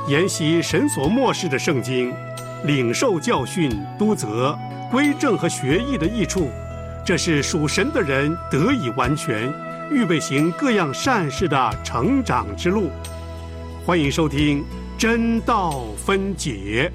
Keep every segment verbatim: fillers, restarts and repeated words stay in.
研习神所默示的圣经，领受教训、督责、归正和学艺的益处，这是属神的人得以完全，预备行各样善事的成长之路。欢迎收听真道分解。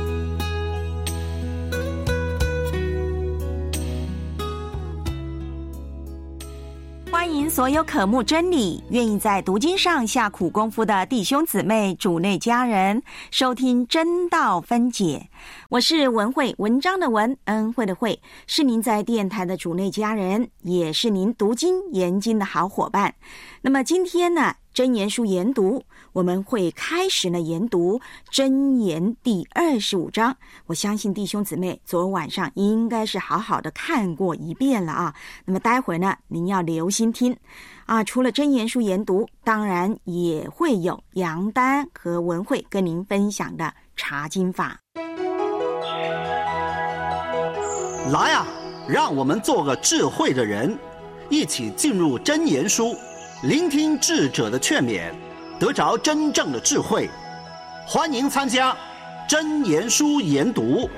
欢迎所有渴慕真理、愿意在读经上下苦功夫的弟兄姊妹、主内家人，收听真道分解。我是文慧，文章的文，恩惠的惠，是您在电台的主内家人，也是您读经研经的好伙伴。那么今天呢，箴言书研读，我们会开始呢研读箴言第二十五章。我相信弟兄姊妹昨天晚上应该是好好的看过一遍了啊。那么待会儿呢，您要留心听啊。除了箴言书研读，当然也会有杨丹和文慧跟您分享的查经法。 来啊，让我们做个智慧的人，一起进入箴言书，聆听智者的劝勉，得着真正的智慧。欢迎参加箴言书研读。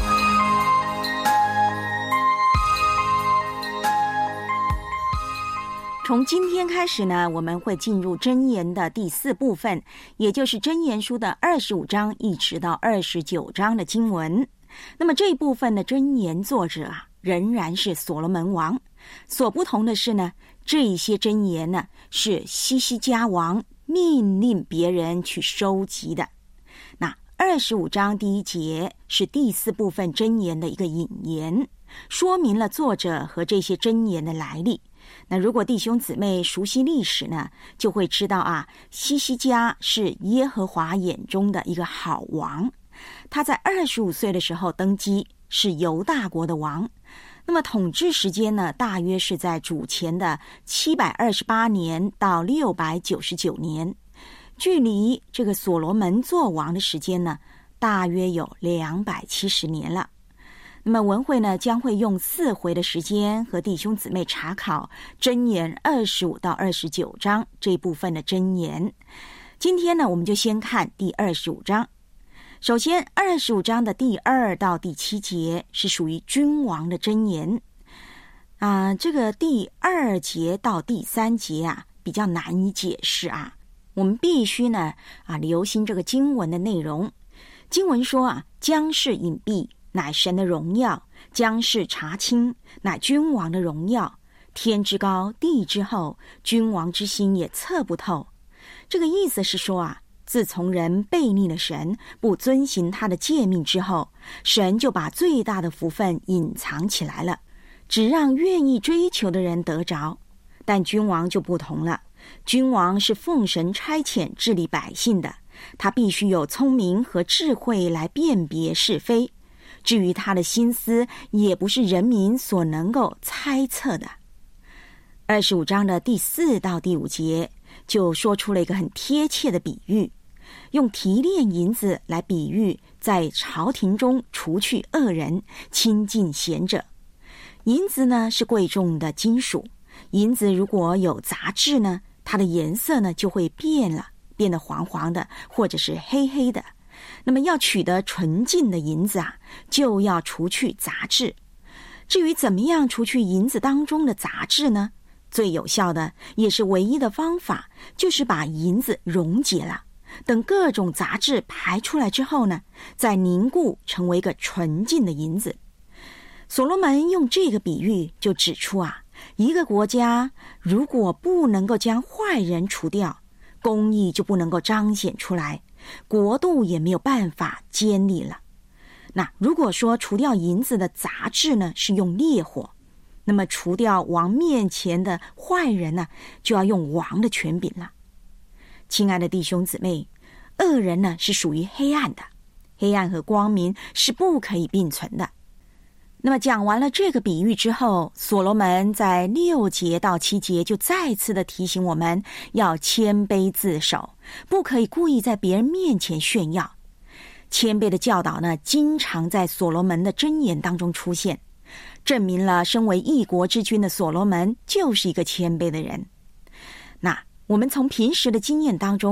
从今天开始呢，我们会进入箴言的第四部分，也就是箴言书的二十五章一直到二十九章的经文。那么这一部分的箴言作者啊，仍然是所罗门王。所不同的是呢，这些箴言呢是希西家王命令别人去收集的。那二十五章第一节是第四部分箴言的一个引言，说明了作者和这些箴言的来历。那如果弟兄姊妹熟悉历史呢，就会知道啊，希西家是耶和华眼中的一个好王。他在二十五岁的时候登基，是犹大国的王。那么统治时间呢，大约是在主前的七百二十八年到六百九十九年，距离这个所罗门做王的时间呢，大约有两百七十年了。那么文慧呢，将会用四回的时间和弟兄姊妹查考箴言二十五到二十九章这一部分的箴言。今天呢，我们就先看第二十五章。首先二十五章的第二到第七节是属于君王的箴言啊、呃，这个第二节到第三节啊比较难以解释啊，我们必须呢啊留心这个经文的内容。经文说啊，将是隐蔽，乃神的荣耀；将是查清，乃君王的荣耀。天之高，地之厚，君王之心也测不透。这个意思是说啊，自从人背逆了神，不遵行他的诫命之后，神就把最大的福分隐藏起来了，只让愿意追求的人得着。但君王就不同了，君王是奉神差遣治理百姓的，他必须有聪明和智慧来辨别是非。至于他的心思，也不是人民所能够猜测的。二十五章的第四到第五节就说出了一个很贴切的比喻，用提炼银子来比喻在朝廷中除去恶人，亲近贤者。银子呢是贵重的金属，银子如果有杂质呢，它的颜色呢就会变了，变得黄黄的或者是黑黑的。那么要取得纯净的银子啊，就要除去杂质。至于怎么样除去银子当中的杂质呢？最有效的也是唯一的方法，就是把银子溶解了，等各种杂质排出来之后呢，再凝固成为一个纯净的银子。所罗门用这个比喻就指出啊，一个国家如果不能够将坏人除掉，公义就不能够彰显出来，国度也没有办法建立了。那如果说除掉银子的杂质呢，是用烈火，那么除掉王面前的坏人呢，就要用王的权柄了。亲爱的弟兄姊妹，恶人呢是属于黑暗的，黑暗和光明是不可以并存的。那么讲完了这个比喻之后，所罗门在六节到七节就再次的提醒我们要谦卑自守，不可以故意在别人面前炫耀。谦卑的教导呢，经常在所罗门的箴言当中出现，证明了身为一国之君的所罗门就是一个谦卑的人。那我们从平时的经验当中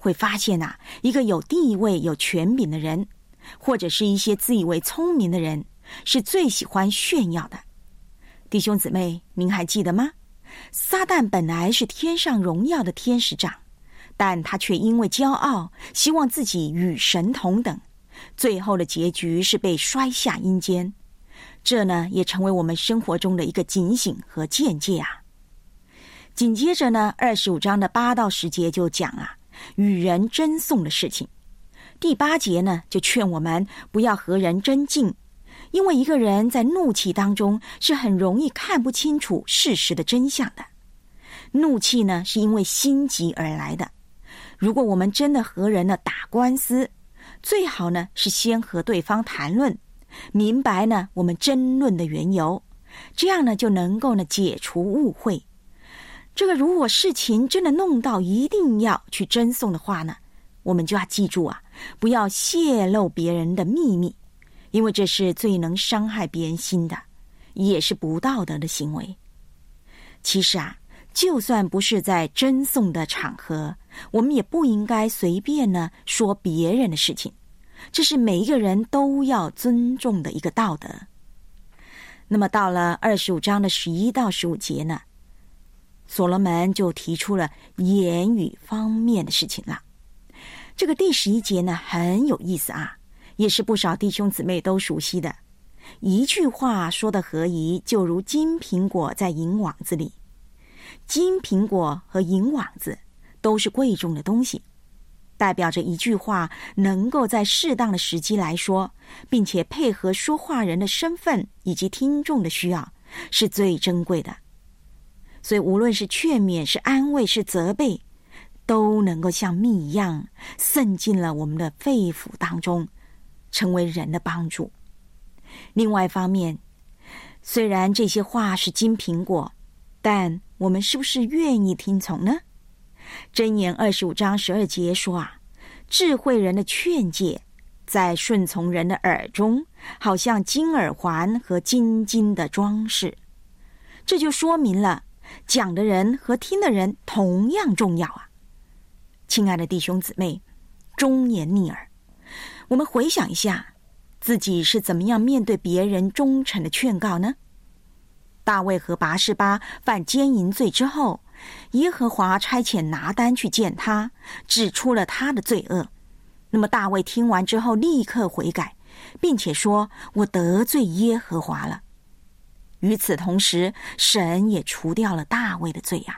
会发现啊，一个有地位、有权柄的人，或者是一些自以为聪明的人，是最喜欢炫耀的。弟兄姊妹，您还记得吗？撒旦本来是天上荣耀的天使长，但他却因为骄傲，希望自己与神同等，最后的结局是被摔下阴间。这呢，也成为我们生活中的一个警醒和见解啊。紧接着呢，二十五章的八到十节就讲啊，与人争讼的事情。第八节呢，就劝我们不要和人争竞，因为一个人在怒气当中是很容易看不清楚事实的真相的。怒气呢，是因为心急而来的。如果我们真的和人呢打官司，最好呢是先和对方谈论，明白呢我们争论的缘由，这样呢就能够呢解除误会。这个如果事情真的弄到一定要去争讼的话呢，我们就要记住啊，不要泄露别人的秘密，因为这是最能伤害别人心的，也是不道德的行为。其实啊，就算不是在争讼的场合，我们也不应该随便呢说别人的事情，这是每一个人都要尊重的一个道德。那么到了二十五章的十一到十五节呢，所罗门就提出了言语方面的事情了。这个第十一节呢很有意思啊，也是不少弟兄姊妹都熟悉的。一句话说的合宜，就如金苹果在银网子里。金苹果和银网子都是贵重的东西，代表着一句话能够在适当的时机来说，并且配合说话人的身份以及听众的需要，是最珍贵的。所以无论是劝勉、是安慰、是责备，都能够像蜜一样渗进了我们的肺腑当中，成为人的帮助。另外一方面，虽然这些话是金苹果，但我们是不是愿意听从呢？箴言二十五章十二节说啊，智慧人的劝诫在顺从人的耳中，好像金耳环和金金的装饰。这就说明了讲的人和听的人同样重要啊。亲爱的弟兄姊妹，忠言逆耳，我们回想一下自己是怎么样面对别人忠诚的劝告呢？大卫和拔示巴犯奸淫罪之后，耶和华差遣拿单去见他，指出了他的罪恶。那么大卫听完之后立刻悔改，并且说，我得罪耶和华了。与此同时，神也除掉了大卫的罪啊。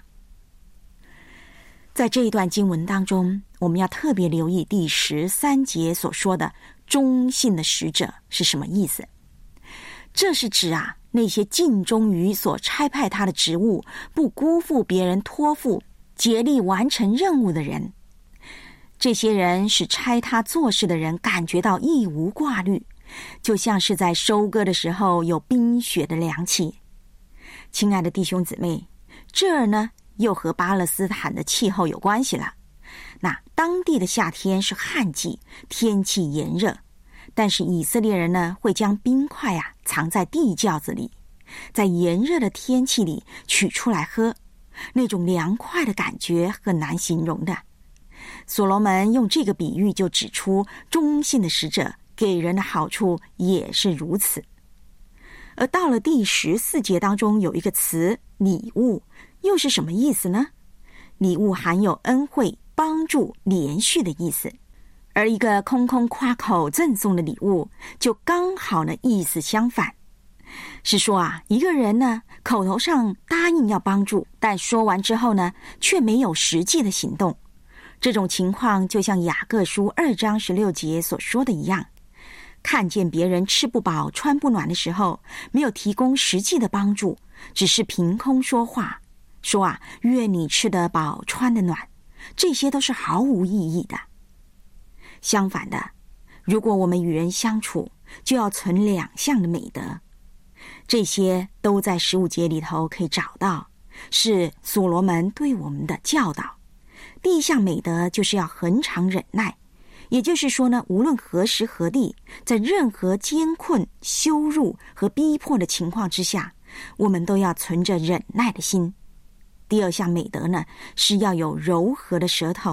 在这一段经文当中，我们要特别留意第十三节所说的忠信的使者是什么意思。这是指啊，那些尽忠于所差派他的职务，不辜负别人托付，竭力完成任务的人。这些人使差他做事的人感觉到一无挂虑，就像是在收割的时候有冰雪的凉气。亲爱的弟兄姊妹，这儿呢又和巴勒斯坦的气候有关系了。那当地的夏天是旱季，天气炎热，但是以色列人呢会将冰块啊藏在地窖子里，在炎热的天气里取出来喝，那种凉快的感觉很难形容的。所罗门用这个比喻就指出，忠信的使者给人的好处也是如此。而到了第十四节当中有一个词礼物，又是什么意思呢？礼物含有恩惠、帮助、连续的意思，而一个空空夸口赠送的礼物就刚好呢意思相反，是说啊，一个人呢口头上答应要帮助，但说完之后呢却没有实际的行动。这种情况就像雅各书二章十六节所说的一样，看见别人吃不饱穿不暖的时候，没有提供实际的帮助，只是凭空说话，说啊愿你吃得饱穿得暖，这些都是毫无意义的。相反的，如果我们与人相处，就要存两项的美德，这些都在十五节里头可以找到，是所罗门对我们的教导。第一项美德就是要恒常忍耐，也就是说呢，无论何时何地，在任何艰困、羞辱和逼迫的情况之下，我们都要存着忍耐的心。第二项美德呢，是要有柔和的舌头，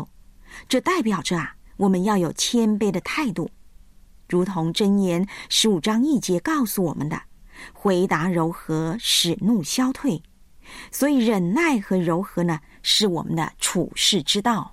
这代表着啊，我们要有谦卑的态度，如同箴言十五章一节告诉我们的，回答柔和，使怒消退。所以忍耐和柔和呢，是我们的处世之道。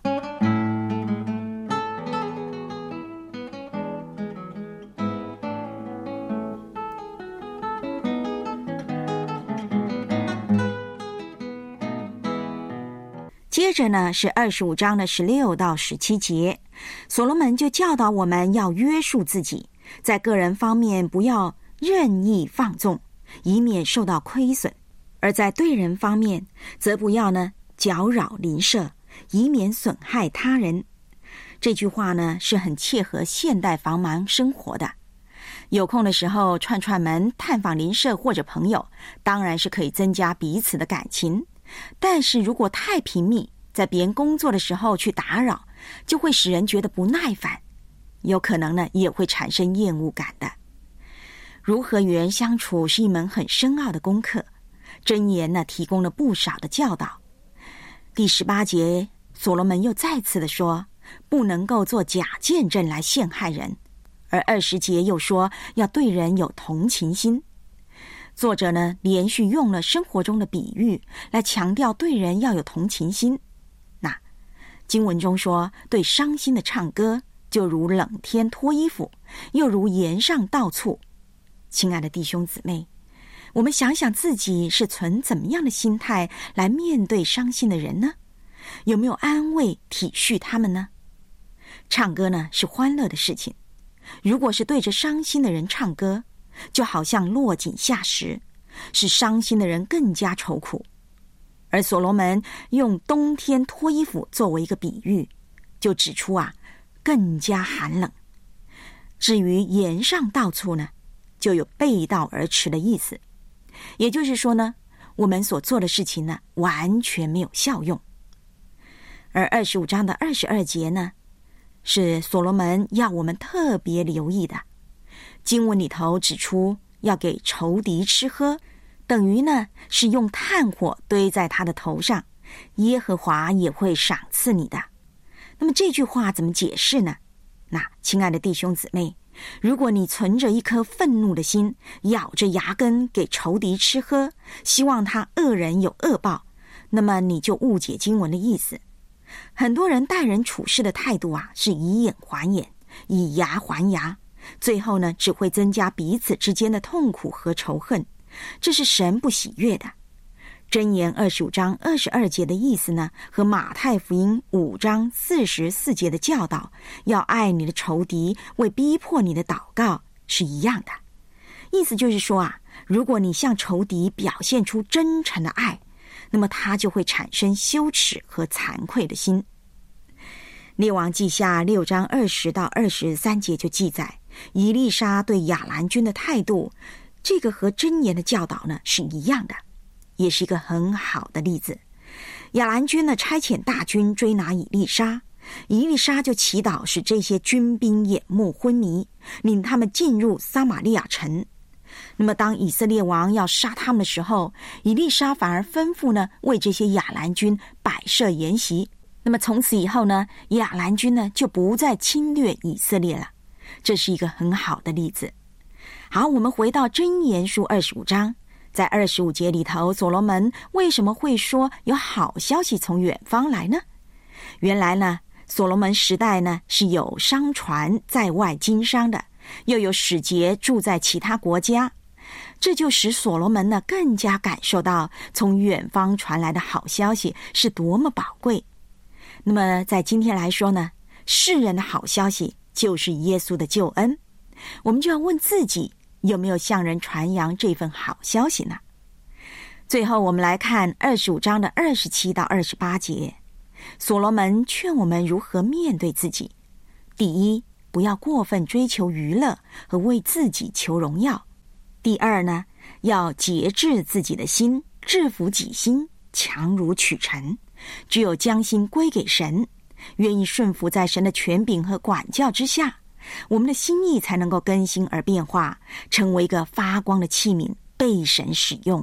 接着呢是二十五章的十六到十七节，所罗门就教导我们要约束自己，在个人方面不要任意放纵，以免受到亏损；而在对人方面，则不要呢搅扰邻舍，以免损害他人。这句话呢是很切合现代繁忙生活的。有空的时候串串门，探访邻舍或者朋友，当然是可以增加彼此的感情。但是如果太频密，在别人工作的时候去打扰，就会使人觉得不耐烦，有可能呢也会产生厌恶感的。如何与人相处是一门很深奥的功课，箴言呢提供了不少的教导。第十八节，所罗门又再次的说，不能够做假见证来陷害人，而二十节又说要对人有同情心。作者呢连续用了生活中的比喻来强调对人要有同情心。那经文中说，对伤心的唱歌，就如冷天脱衣服，又如盐上倒醋。亲爱的弟兄姊妹，我们想想自己是存怎么样的心态来面对伤心的人呢？有没有安慰体恤他们呢？唱歌呢是欢乐的事情，如果是对着伤心的人唱歌，就好像落井下石，使伤心的人更加愁苦。而所罗门用冬天脱衣服作为一个比喻，就指出啊，更加寒冷。至于盐上倒醋呢，就有背道而驰的意思。也就是说呢，我们所做的事情呢，完全没有效用。而二十五章的二十二节呢，是所罗门要我们特别留意的。经文里头指出要给仇敌吃喝，等于呢是用炭火堆在他的头上，耶和华也会赏赐你的。那么这句话怎么解释呢？那亲爱的弟兄姊妹，如果你存着一颗愤怒的心，咬着牙根给仇敌吃喝，希望他恶人有恶报，那么你就误解经文的意思。很多人待人处事的态度啊，是以眼还眼，以牙还牙，最后呢只会增加彼此之间的痛苦和仇恨，这是神不喜悦的。箴言二十五章二十二节的意思呢，和马太福音五章四十四节的教导，要爱你的仇敌，为逼迫你的祷告，是一样的。意思就是说啊，如果你向仇敌表现出真诚的爱，那么他就会产生羞耻和惭愧的心。列王记下六章二十到二十三节就记载，以利沙对亚兰军的态度，这个和箴言的教导呢是一样的，也是一个很好的例子。亚兰军呢差遣大军追拿以利沙，以利沙就祈祷使这些军兵眼目昏迷，领他们进入撒玛利亚城。那么当以色列王要杀他们的时候，以利沙反而吩咐呢为这些亚兰军摆设筵席。那么从此以后呢，亚兰军呢就不再侵略以色列了，这是一个很好的例子。好，我们回到箴言书二十五章，在二十五节里头，所罗门为什么会说有好消息从远方来呢？原来呢，所罗门时代呢是有商船在外经商的，又有使节住在其他国家，这就使所罗门呢更加感受到从远方传来的好消息是多么宝贵。那么在今天来说呢，世人的好消息就是耶稣的救恩，我们就要问自己，有没有向人传扬这份好消息呢？最后我们来看二十五章的二十七到二十八节，所罗门劝我们如何面对自己。第一，不要过分追求娱乐和为自己求荣耀。第二呢，要节制自己的心，制服己心，强如取成。只有将心归给神，愿意顺服在神的权柄和管教之下，我们的心意才能够更新而变化，成为一个发光的器皿，被神使用。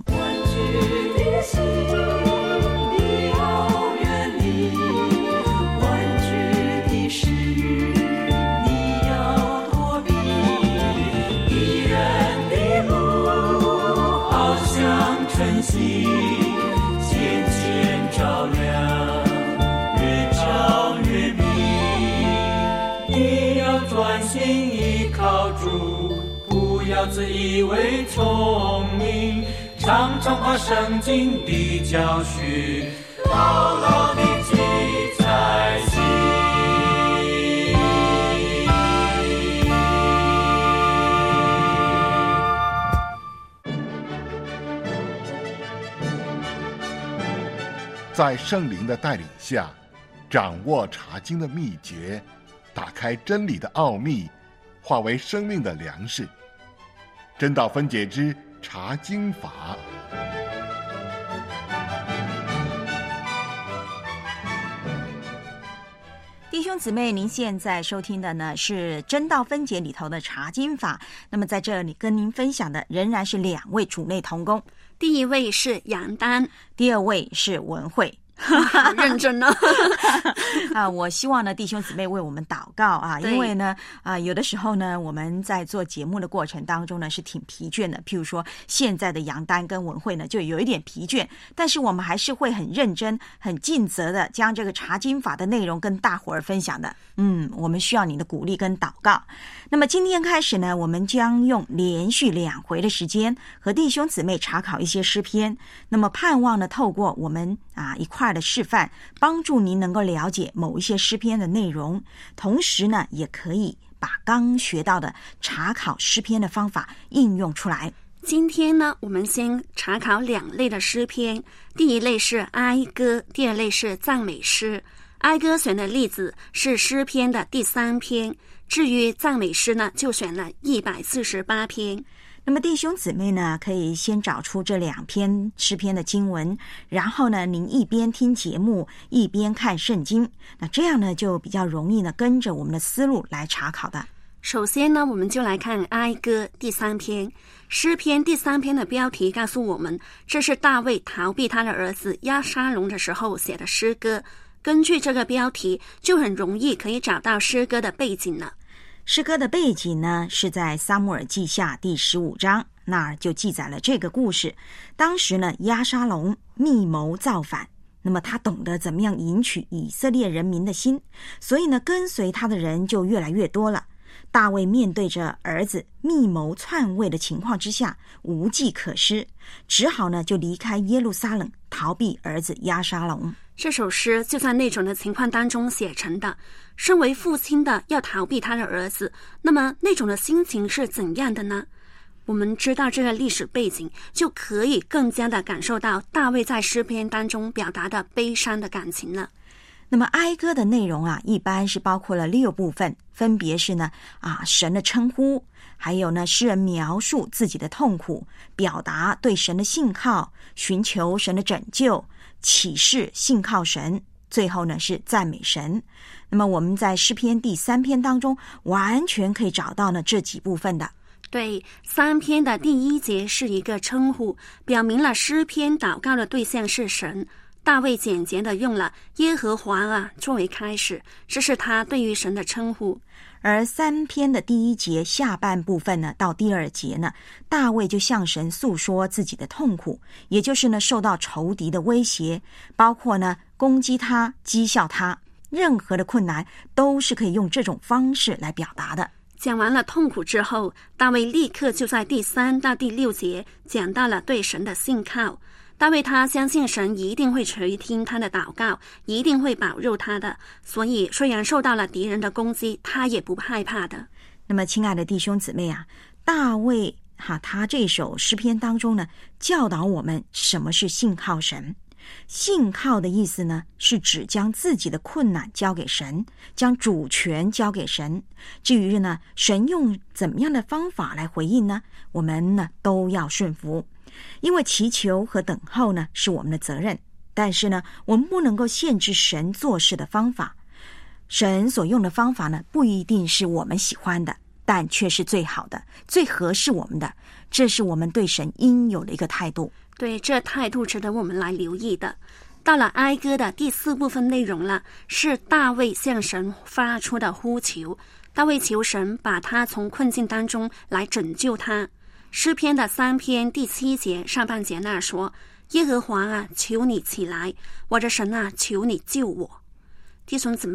万军的心，你好远离，万军心依靠主，不要自以为聪明，常常把圣经的教训牢牢地记在心。 在圣灵的带领下，掌握查经的秘诀，打开真理的奥秘，化为生命的粮食。真道分解之查经法。 弟兄姊妹，您现在收听的呢是真道分解里头的查经法。那么在这里跟您分享的仍然是两位主内同工， 第一位是杨丹， 第二位是文慧。 好认真呢啊！我希望呢弟兄姊妹为我们祷告啊，因为呢啊有的时候呢我们在做节目的过程当中呢是挺疲倦的，譬如说现在的杨丹跟文慧呢就有一点疲倦，但是我们还是会很认真很尽责的将这个查经法的内容跟大伙儿分享的。嗯，我们需要你的鼓励跟祷告。那么今天开始呢，我们将用连续两回的时间和弟兄姊妹查考一些诗篇，那么盼望呢透过我们啊一块的示范，帮助您能够了解某一些诗篇的内容，同时呢也可以把刚学到的查考诗篇的方法应用出来。 今天呢，我们先查考两类的诗篇，第一类是哀歌，第二类是赞美诗。哀歌选的例子是诗篇的第三篇，至于赞美诗呢，就选了一百四十八篇。 那么弟兄姊妹呢，可以先找出这两篇诗篇的经文，然后呢，您一边听节目，一边看圣经，那这样呢，就比较容易呢，跟着我们的思路来查考的。 首先呢，我们就来看哀歌第三篇。诗篇第三篇的标题告诉我们，这是大卫逃避他的儿子押沙龙的时候写的诗歌。根据这个标题，就很容易可以找到诗歌的背景了。 诗歌的背景呢，是在撒母耳记下第十五章，那儿就记载了这个故事。当时呢，押沙龙密谋造反，那么他懂得怎么样赢取以色列人民的心，所以呢，跟随他的人就越来越多了。大卫面对着儿子密谋篡位的情况之下，无计可施，只好呢就离开耶路撒冷，逃避儿子押沙龙。 这首诗就在那种的情况当中写成的。身为父亲的要逃避他的儿子，那么那种的心情是怎样的呢？我们知道这个历史背景，就可以更加的感受到大卫在诗篇当中表达的悲伤的感情了。 那么哀歌的内容啊，一般是包括了六部分，分别是呢啊神的称呼，还有呢诗人描述自己的痛苦，表达对神的信靠，寻求神的拯救，启示信靠神，最后呢是赞美神。那么我们在诗篇第三篇当中完全可以找到呢这几部分的。 对，三篇的第一节是一个称呼，表明了诗篇祷告的对象是神。大卫简洁地用了耶和华啊作为开始，这是他对于神的称呼。 而三篇的第一节下半部分呢，到第二节呢，大卫就向神诉说自己的痛苦，也就是呢受到仇敌的威胁，包括呢攻击他、讥笑他，任何的困难都是可以用这种方式来表达的。 讲完了痛苦之后，大卫立刻就在第三到第六节讲到了对神的信靠。大卫他相信神一定会垂听他的祷告，一定会保佑他的，所以虽然受到了敌人的攻击，他也不害怕的。 那么亲爱的弟兄姊妹啊，大卫哈他这首诗篇当中呢，教导我们什么是信靠神。信靠的意思呢，是指将自己的困难交给神，将主权交给神。至于呢，神用怎么样的方法来回应呢，我们呢都要顺服。因为祈求和等候呢是我们的责任，但是呢我们不能够限制神做事的方法。神所用的方法呢不一定是我们喜欢的，但却是最好的，最合适我们的，这是我们对神应有的一个态度。 对，这态度值得我们来留意的。到了哀歌的第四部分内容了，是大卫向神发出的呼求。大卫求神把他从困境当中来拯救他。诗篇的三篇第七节上半节那说，耶和华啊，求你起来，我的神啊，求你救我。弟兄姊妹，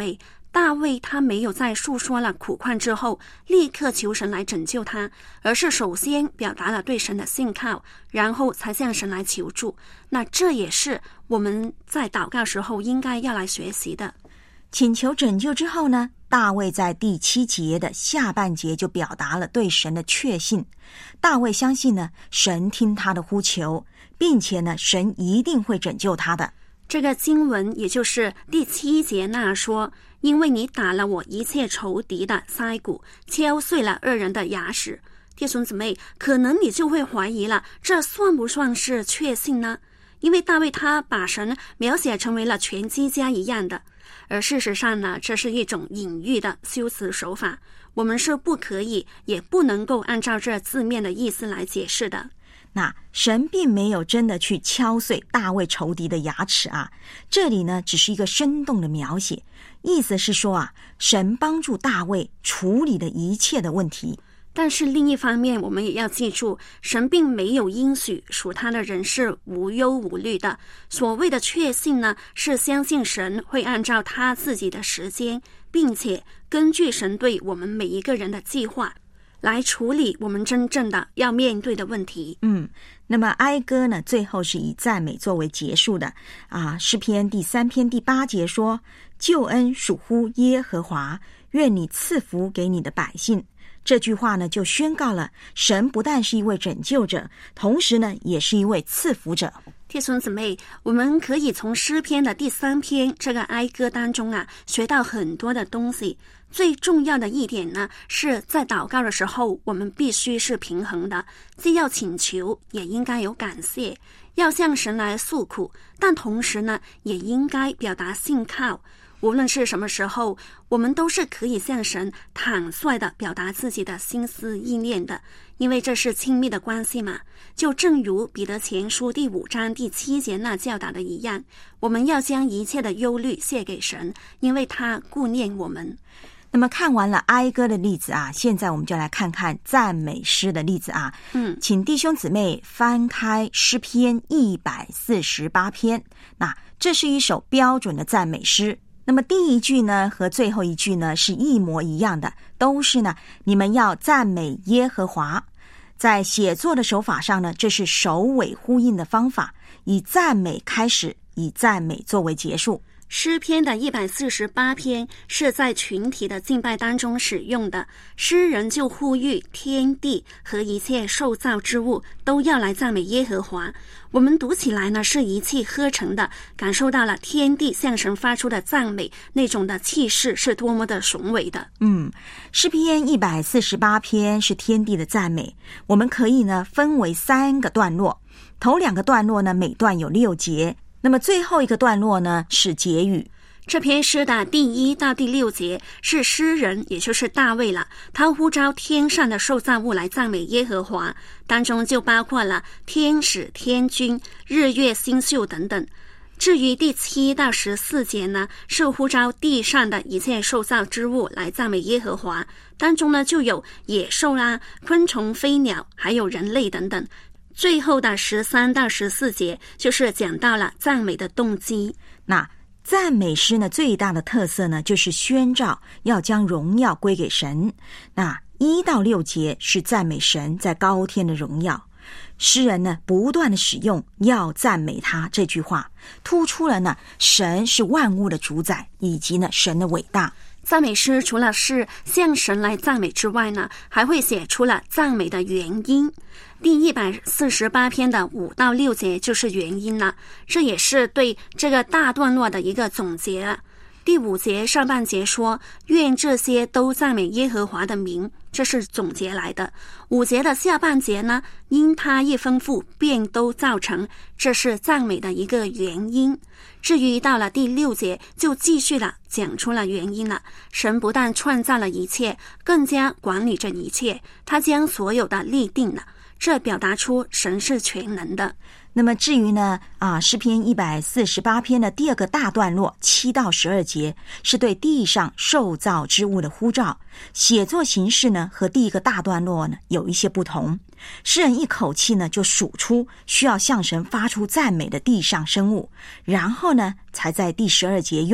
大卫他没有在诉说了苦况之后立刻求神来拯救他，而是首先表达了对神的信靠，然后才向神来求助。那这也是我们在祷告时候应该要来学习的。 请求拯救之后呢，大卫在第七节的下半节就表达了对神的确信。大卫相信呢，神听他的呼求，并且呢，神一定会拯救他的。 这个经文也就是第七节那说，因为你打了我一切仇敌的腮骨，敲碎了恶人的牙齿。弟兄姊妹，可能你就会怀疑了，这算不算是确信呢？因为大卫他把神描写成为了拳击家一样的，而事实上呢，这是一种隐喻的修辞手法，我们是不可以也不能够按照这字面的意思来解释的。 那神并没有真的去敲碎大卫仇敌的牙齿啊，这里呢只是一个生动的描写，意思是说啊，神帮助大卫处理了一切的问题。 但是另一方面，我们也要记住，神并没有应许属他的人是无忧无虑的。所谓的确信呢，是相信神会按照他自己的时间，并且根据神对我们每一个人的计划来处理我们真正的要面对的问题。 嗯，那么哀歌呢，最后是以赞美作为结束的啊。诗篇第三篇第八节说：救恩属乎耶和华，愿你赐福给你的百姓。这句话呢，就宣告了神不但是一位拯救者，同时呢，也是一位赐福者。 弟兄姊妹，我们可以从诗篇的第三篇这个哀歌当中啊，学到很多的东西。最重要的一点呢，是在祷告的时候，我们必须是平衡的，既要请求，也应该有感谢，要向神来诉苦，但同时呢，也应该表达信靠。无论是什么时候，我们都是可以向神坦率地表达自己的心思意念的，因为这是亲密的关系嘛。就正如彼得前书第五章第七节那教导的一样，我们要将一切的忧虑卸给神，因为他顾念我们。 那么看完了哀歌的例子啊，现在我们就来看看赞美诗的例子啊。 嗯， 请弟兄姊妹翻开诗篇一百四十八篇，那这是一首标准的赞美诗。那么第一句呢和最后一句呢是一模一样的，都是呢你们要赞美耶和华。在写作的手法上呢，这是首尾呼应的方法，以赞美开始，以赞美作为结束。 诗篇的一百四十八篇是在群体的敬拜当中使用的，诗人就呼吁天地和一切受造之物都要来赞美耶和华。我们读起来呢是一气呵成的，感受到了天地向神发出的赞美，那种的气势是多么的雄伟的。 嗯，诗篇一百四十八篇是天地的赞美，我们可以呢分为三个段落，头两个段落呢每段有六节，那么最后一个段落呢是结语。 这篇诗的第一到第六节是诗人，也就是大卫了，他呼召天上的受造物来赞美耶和华，当中就包括了天使、天君、日月星宿等等。至于第七到十四节呢，是呼召地上的一切受造之物来赞美耶和华，当中呢就有野兽啦、昆虫、飞鸟，还有人类等等。最后的十三到十四节就是讲到了赞美的动机。 那赞美诗呢最大的特色呢就是宣召要将荣耀归给神。那一到六节是赞美神在高天的荣耀，诗人呢不断的使用要赞美他这句话，突出了呢神是万物的主宰，以及呢神的伟大。 赞美诗除了是向神来赞美之外呢，还会写出了赞美的原因。第一百四十八篇的五到六节就是原因了，这也是对这个大段落的一个总结了。第五节上半节说愿这些都赞美耶和华的名，这是总结来的。五节的下半节呢，因他一吩咐便都造成，这是赞美的一个原因。至于到了第六节就继续了讲出了原因了，神不但创造了一切，更加管理着一切，他将所有的立定了，这表达出神是全能的。 那么至于呢啊，诗篇一百四十八篇的第二个大段落七到十二节是对地上受造之物的呼召，写作形式呢和第一个大段落呢有一些不同。诗人一口气呢就数出需要向神发出赞美的地上生物，然后呢才在第十二节用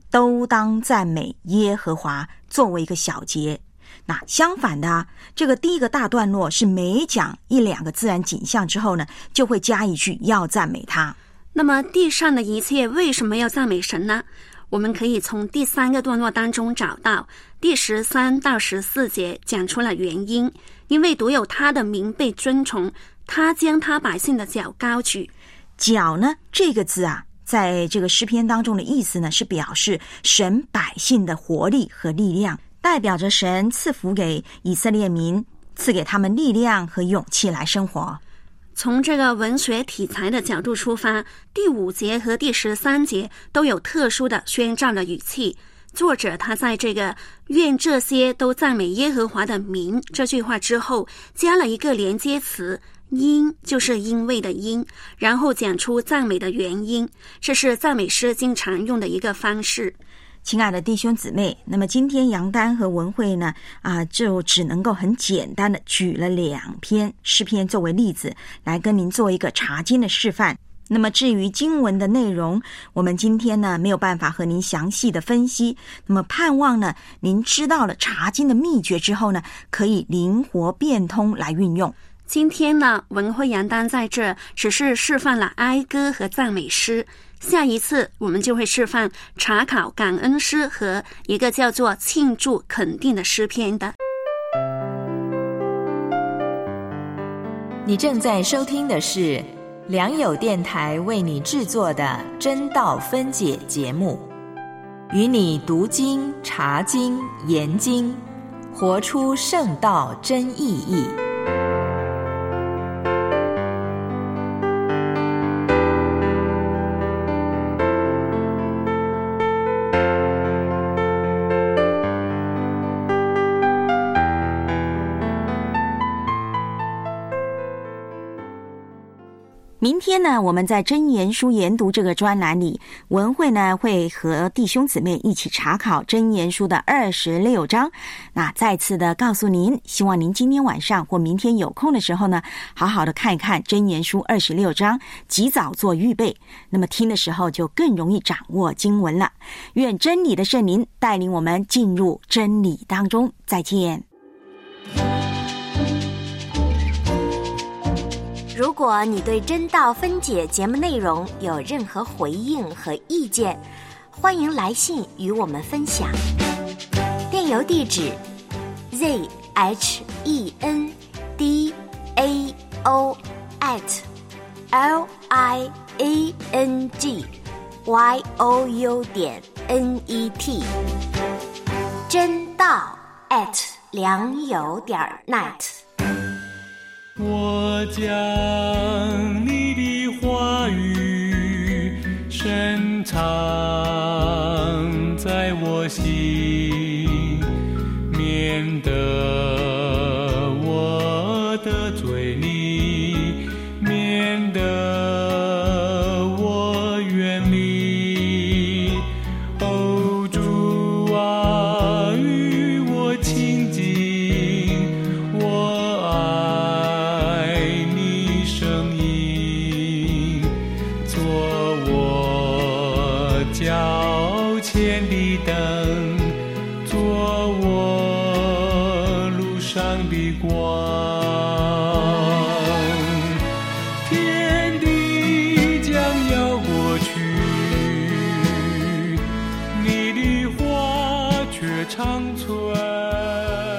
都当赞美耶和华作为一个小节。那相反的啊，这个第一个大段落是每讲一两个自然景象之后呢，就会加一句要赞美他。 那么地上的一切为什么要赞美神呢？我们可以从第三个段落当中找到，第十三到十四节讲出了原因，因为独有他的名被尊崇，他将他百姓的脚高举。 脚呢，这个字啊，在这个诗篇当中的意思呢，是表示神百姓的活力和力量，代表着神赐福给以色列民，赐给他们力量和勇气来生活。 从这个文学题材的角度出发，第五节和第十三节都有特殊的宣召的语气。作者他在这个愿这些都赞美耶和华的名这句话之后，加了一个连接词，因，就是因为的因，然后讲出赞美的原因，这是赞美诗经常用的一个方式。 亲爱的弟兄姊妹，那么今天杨丹和文慧呢啊，就只能够很简单的举了两篇诗篇作为例子，来跟您做一个查经的示范。那么至于经文的内容，我们今天呢没有办法和您详细的分析，那么盼望呢您知道了查经的秘诀之后呢，可以灵活变通来运用。 今天呢，文慧杨丹在这只是示范了哀歌和赞美诗，下一次我们就会示范查考感恩诗和一个叫做庆祝肯定的诗篇的。 你正在收听的是良友电台为你制作的真道分解节目，与你读经、查经、研经，活出圣道真意义。 明天呢，我们在真言书研读这个专栏里，文慧呢会和弟兄姊妹一起查考真言书的二十六章。那再次的告诉您，希望您今天晚上或明天有空的时候呢，好好的看一看真言书二十六章，及早做预备。那么听的时候就更容易掌握经文了。愿真理的圣灵带领我们进入真理当中。再见。 如果你对真道分解节目内容有任何回应和意见，欢迎来信与我们分享。电邮地址 z h e n d a o at l i a n g y o u 点 n e t， 真道 at 良友点 net。 我将你的话语深藏在我心，免得我的罪里，免得我远离。哦，主啊，与我亲近，我爱你声音，做我脚前的灯，做我路上的光。天地将要过去，你的话却长存。